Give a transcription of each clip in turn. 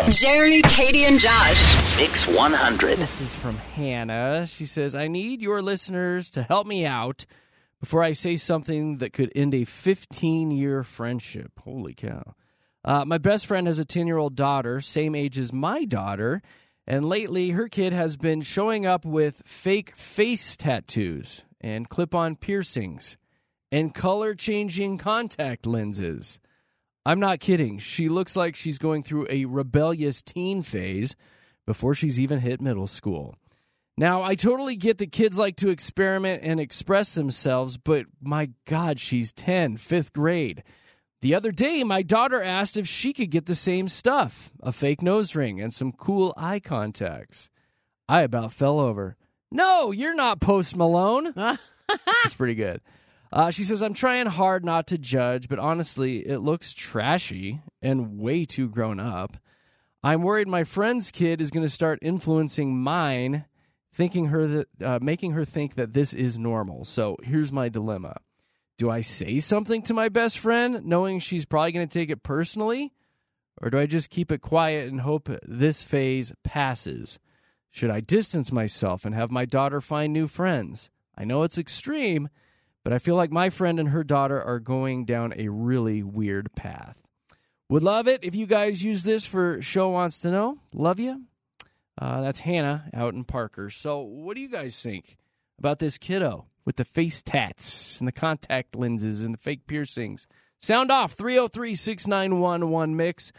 Jeremy, Katie, and Josh. Mix 100. This is from Hannah. She says, I need your listeners to help me out before I say something that could end a 15-year friendship. Holy cow. My best friend has a 10-year-old daughter, same age as my daughter, and lately her kid has been showing up with fake face tattoos and clip-on piercings and color-changing contact lenses. I'm not kidding. She looks like she's going through a rebellious teen phase before she's even hit middle school. Now, I totally get that kids like to experiment and express themselves, but my God, she's 10, 5th grade. The other day, my daughter asked if she could get the same stuff, a fake nose ring and some cool eye contacts. I about fell over. No, you're not Post Malone. That's pretty good. She says, I'm trying hard not to judge, but honestly, it looks trashy and way too grown up. I'm worried my friend's kid is going to start influencing mine, making her think that this is normal. So here's my dilemma. Do I say something to my best friend, knowing she's probably going to take it personally? Or do I just keep it quiet and hope this phase passes? Should I distance myself and have my daughter find new friends? I know it's extreme, but I feel like my friend and her daughter are going down a really weird path. Would love it if you guys use this for Show Wants to Know. Love you. That's Hannah out in Parker. So what do you guys think about this kiddo with the face tats and the contact lenses and the fake piercings? Sound off, 303-691-1MIX,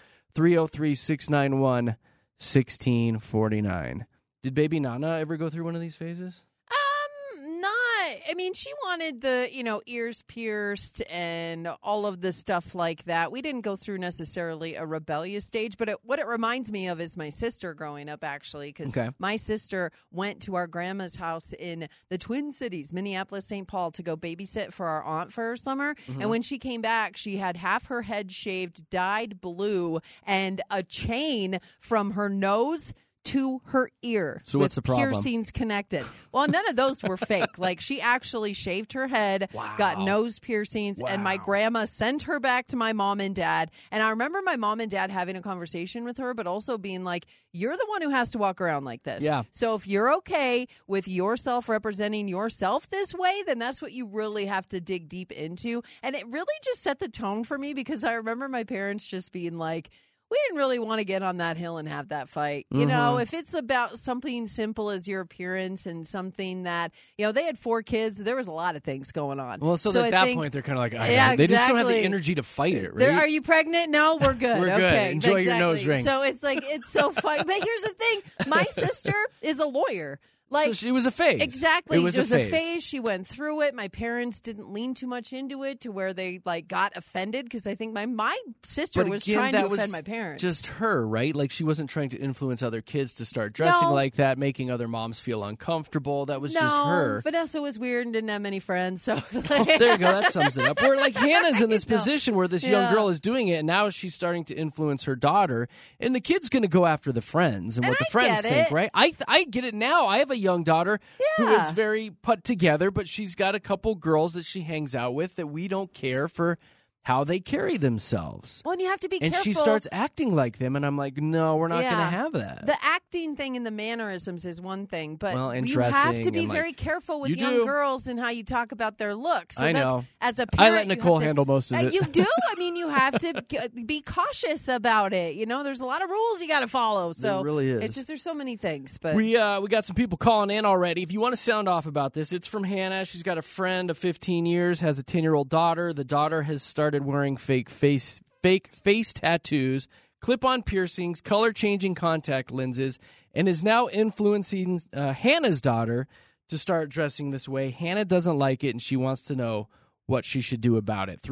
303-691-1649. Did baby Nana ever go through one of these phases? I mean, she wanted the, ears pierced and all of the stuff like that. We didn't go through necessarily a rebellious stage, but what it reminds me of is my sister growing up, actually, because my sister went to our grandma's house in the Twin Cities, Minneapolis, St. Paul, to go babysit for our aunt for her summer. Mm-hmm. And when she came back, she had half her head shaved, dyed blue, and a chain from her nose to her ear. So what's the problem? Piercings connected. Well, none of those were fake. Like, she actually shaved her head, got nose piercings, and my grandma sent her back to my mom and dad. And I remember my mom and dad having a conversation with her, but also being like, you're the one who has to walk around like this. Yeah. So if you're okay with yourself representing yourself this way, then that's what you really have to dig deep into. And it really just set the tone for me, because I remember my parents just being like, we didn't really want to get on that hill and have that fight. You know, if it's about something simple as your appearance and something that, they had 4 kids. There was a lot of things going on. Well, so at that point, they're kind of like, yeah, they just don't have the energy to fight it, right? Are you pregnant? No, we're good. We're good. Okay, Enjoy your nose ring. So it's like, it's so funny. But here's the thing. My sister is a lawyer. So it was a phase. Exactly. It was a phase. She went through it. My parents didn't lean too much into it to where they got offended, because I think my sister was trying to offend my parents. Just her, right? Like, she wasn't trying to influence other kids to start dressing like that, making other moms feel uncomfortable. That was just her. Vanessa was weird and didn't have many friends. So there you go. That sums it up. Where Hannah's in this position where this young girl is doing it, and now she's starting to influence her daughter, and the kid's going to go after the friends and what the friends think, right? I get it now. I have a young daughter who is very put together, but she's got a couple girls that she hangs out with that we don't care for how they carry themselves. Well, and you have to be careful. And she starts acting like them, and I'm like, no, we're not going to have that. The acting thing and the mannerisms is one thing, but you dressing have to be very careful with young girls and how you talk about their looks. So I know. As a parent, I let Nicole handle most of it. You do. I mean, you have to be cautious about it. There's a lot of rules you got to follow. So there really is. It's just, there's so many things. But we got some people calling in already. If you want to sound off about this, it's from Hannah. She's got a friend of 15 years, has a 10-year-old daughter. The daughter has started wearing fake face tattoos, clip-on piercings, color-changing contact lenses, and is now influencing Hannah's daughter to start dressing this way. Hannah doesn't like it, and she wants to know what she should do about it.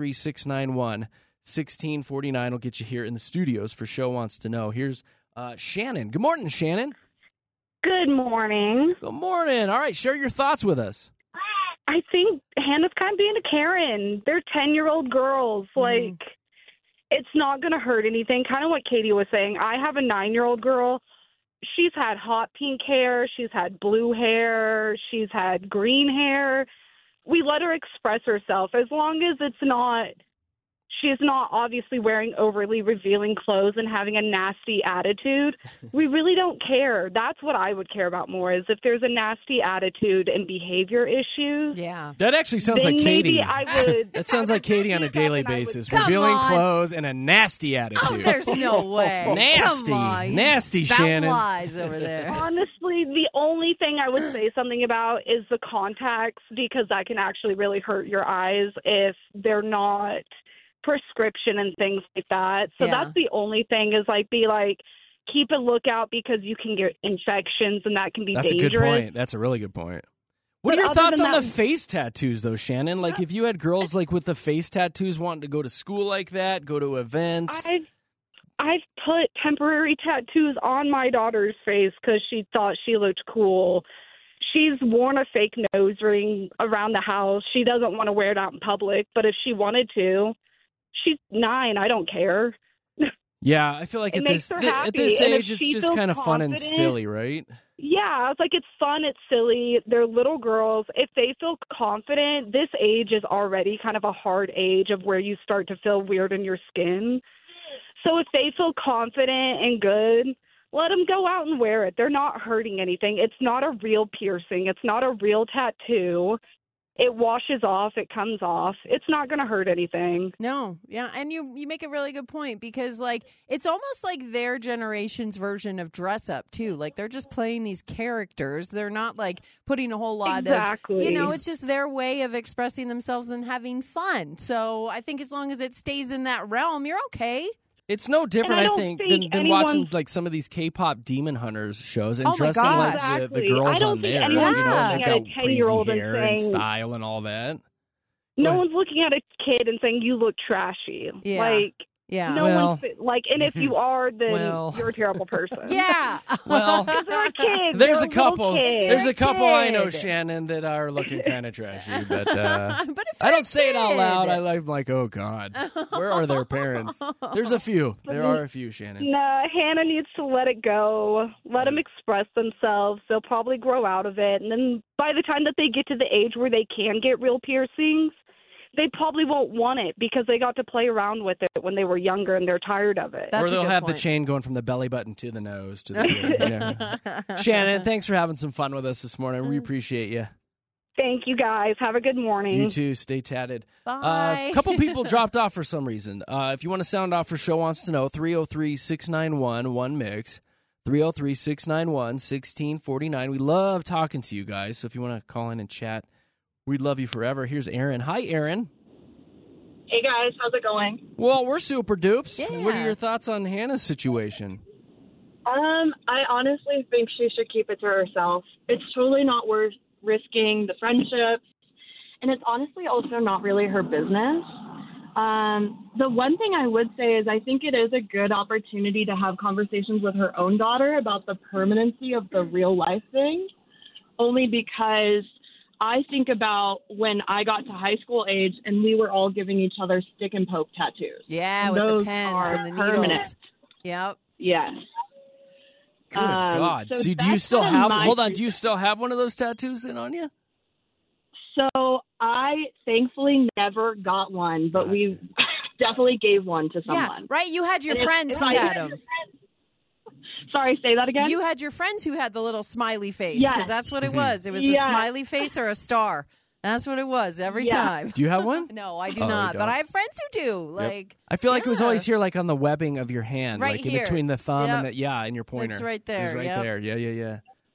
303-691-1649 will get you here in the studios for Show Wants to Know. Here's Shannon. Good morning, Shannon. Good morning. Good morning. All right, share your thoughts with us. I think Hannah's kind of being a Karen. They're 10-year-old girls. Like, it's not going to hurt anything. Kind of what Katie was saying. I have a 9-year-old girl. She's had hot pink hair. She's had blue hair. She's had green hair. We let her express herself as long as it's not she's not obviously wearing overly revealing clothes and having a nasty attitude. We really don't care. That's what I would care about more, is if there's a nasty attitude and behavior issues. Yeah. That actually sounds then like Katie. maybe I would. That sounds like Katie on a daily basis. Come Revealing on. clothes and a nasty attitude. Oh, there's no way. Nasty. Come on. You Nasty, spout Shannon. lies over there. Honestly, the only thing I would say something about is the contacts, because that can actually really hurt your eyes if they're not prescription and things like that. So Yeah. that's the only thing, is keep a lookout, because you can get infections and that can be That's dangerous. a good point. That's a really good point. What But are your other thoughts than on the that- face tattoos, though, Shannon? Like, if you had girls with the face tattoos wanting to go to school like that, go to events. I've put temporary tattoos on my daughter's face because she thought she looked cool. She's worn a fake nose ring around the house. She doesn't want to wear it out in public, but if she wanted to, she's 9. I don't care. Yeah, I feel like It at makes this her happy, at this and if age, it's she just feels kind of fun and confident- silly, right? Yeah, it's it's fun, it's silly. They're little girls. If they feel confident, this age is already kind of a hard age of where you start to feel weird in your skin. So if they feel confident and good, let them go out and wear it. They're not hurting anything. It's not a real piercing. It's not a real tattoo. It washes off. It comes off. It's not going to hurt anything. No, yeah, and you make a really good point, because it's almost like their generation's version of dress up too. Like, they're just playing these characters. They're not putting a whole lot Exactly. of, it's just their way of expressing themselves and having fun. So I think as long as it stays in that realm, you're okay. It's no different, And I I don't think, think than watching anyone's- some of these K-pop Demon Hunters shows and Oh my dressing God. like the Exactly. girls I don't on think there. anyone's And looking they've at a got 10-year-old crazy and hair and saying- style and all that. No What? one's looking at a kid and saying, you look trashy. Yeah. Yeah. No Well- one's and if you are, then Well. you're a terrible person. Yeah. Well, Because they're a kid. there's They're a couple. little There's kids. a couple I know, kid. Shannon, that are looking kind of trashy, but but if I you're don't a say it out loud. kid- I'm like, oh God, where are their parents? There's a few. There are a few, Shannon. No, Hannah needs to let it go. Let them express themselves. They'll probably grow out of it. And then by the time that they get to the age where they can get real piercings, they probably won't want it because they got to play around with it when they were younger and they're tired of it. That's Or a they'll good have point. the chain going from the belly button to the nose to the ear. Shannon, thanks for having some fun with us this morning. We appreciate you. Thank you, guys. Have a good morning. You too. Stay tatted. Bye. A couple people dropped off for some reason. If you want to sound off for Show Wants to Know, 303-691-1MIX. 303-691-1649. We love talking to you guys, so if you want to call in and chat, we'd love you forever. Here's Aaron. Hi, Aaron. Hey guys, how's it going? Well, we're super dupes. Yeah. What are your thoughts on Hannah's situation? I honestly think she should keep it to herself. It's totally not worth risking the friendships, and it's honestly also not really her business. The one thing I would say is I think it is a good opportunity to have conversations with her own daughter about the permanency of the real life thing, only because I think about when I got to high school age and we were all giving each other stick and poke tattoos. Yeah, And with the those pens are and the needles. permanent. Yep. Yes. Good God. so So do you that's still kinda have, my hold on, two do you still have one of those tattoos then on you? So I thankfully never got one, but Gotcha. we definitely gave one to Yeah, someone. right. You had your And if- friends if who I had had them. Sorry, say that again? You had your friends who had the little smiley face, Yes. because that's what it was. It was Yes. a smiley face or a star. That's what it was every Yeah. time. Do you have one? No, I do Oh, you not. But don't. I have friends who do. Like, I feel like it was Yeah. always here, like on the webbing of your hand, Right like in here. between the thumb and Yep. the, and your pointer. It's right It was there, right yep. there. Yeah.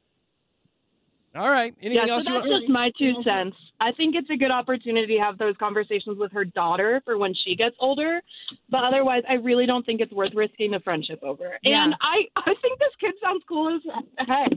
All right. Anything Yeah, else so you that's want? just my 2 cents. I think it's a good opportunity to have those conversations with her daughter for when she gets older. But otherwise, I really don't think it's worth risking the friendship over. Yeah. And I think this kid sounds cool as heck.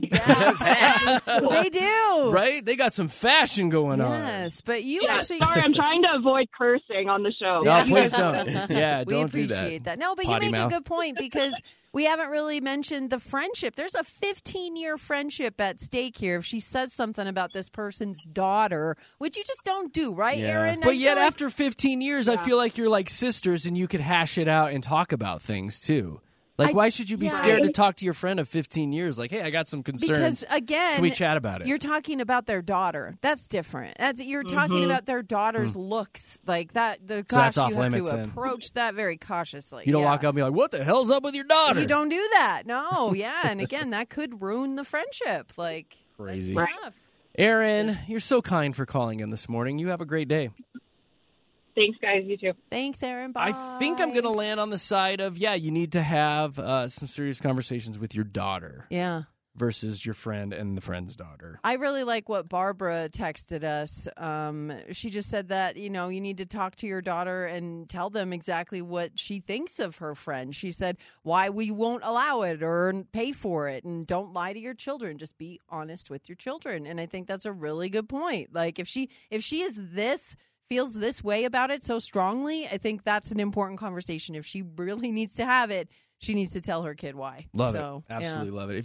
they do. Right? They got some fashion going on. Yes, but you Yeah, actually. sorry, I'm trying to avoid cursing on the show. No, Yeah. please don't. Yeah, We don't do appreciate that. No, but Potty you make mouth. a good point, because we haven't really mentioned the friendship. There's a 15-year friendship at stake here if she says something about this person's daughter, which you just don't do, right, Aaron? I But yet, feel like- after 15 years, I feel like you're like sisters and you could hash it out and talk about things too. Like, why should you be yeah. scared to talk to your friend of 15 years? Like, hey, I got some concerns. Because again, can we chat about it? You're talking about their daughter. That's different. You're talking about their daughter's looks like that. that's off you have limits to then. approach that very cautiously. You don't yeah. walk up and be like, what the hell's up with your daughter? You don't do that. No, yeah. And again, that could ruin the friendship. Like, Crazy. that's enough. Aaron, you're so kind for calling in this morning. You have a great day. Thanks, guys. You too. Thanks, Aaron. Bye. I think I'm going to land on the side of, you need to have some serious conversations with your daughter Yeah. versus your friend and the friend's daughter. I really like what Barbara texted us. She just said that, you need to talk to your daughter and tell them exactly what she thinks of her friend. She said, why we won't allow it or pay for it. And don't lie to your children. Just be honest with your children. And I think that's a really good point. Like if she feels this way about it so strongly, I think that's an important conversation. If she really needs to have it, she needs to tell her kid why. Love it. Absolutely love it.